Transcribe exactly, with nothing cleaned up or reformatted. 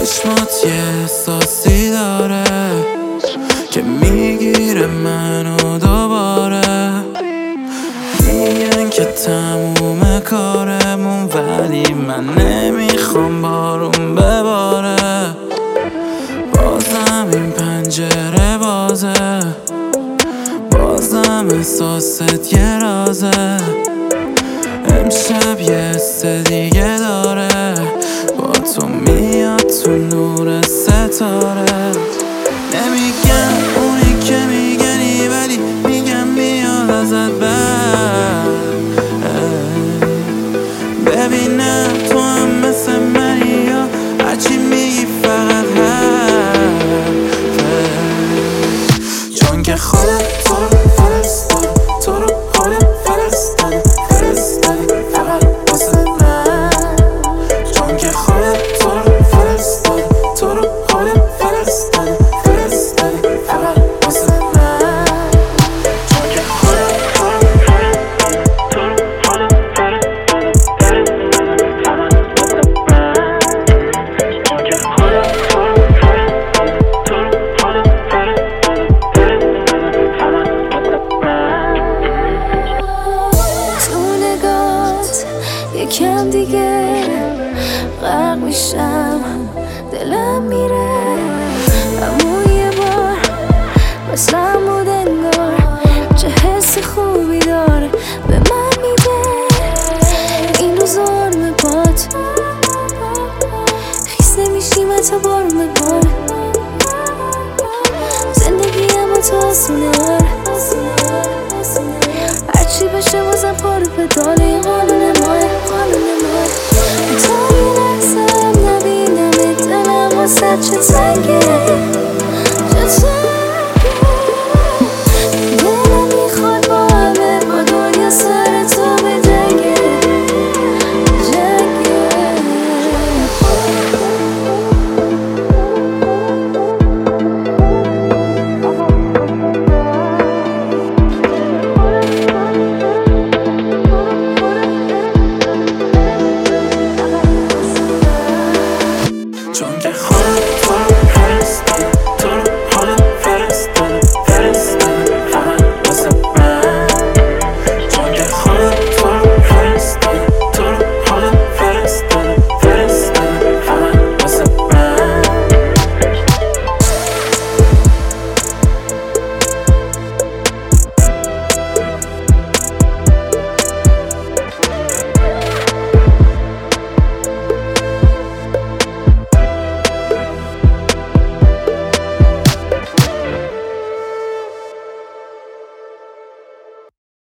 چشمات یه احساسی داره که میگیره منو دوباره. میگن که تموم کارمون، ولی من نمیخوام بارون بباره. بازم این پنجره بازه، بازم احساست یه رازه. امشب یه حس دیگه داره، با تو میاد تو نور ستاره. نمیگم اونی که میگنی، ولی میگم میاد ازت بر. ببینم تو هم مثل منی یا هرچی میگی فقط حرفه. چون که خودت تو رو فرستادی، تو رو خودت فرستادی فرستادی فقط واسه من. چون که خودت تو رو فرستادی، تو رو خودت فرستادی فرستادی فقط واسه من. چون که خودت تو رو فرستادی، تو رو خودت فرستادی فرستادی فقط واسه من. چون که خودت تو رو فرستادی، تو رو خودت فرستادی فرستادی فقط واسه من. تو نگات یکم دیگه غرق میشم، دلم میره اما یه بار بسم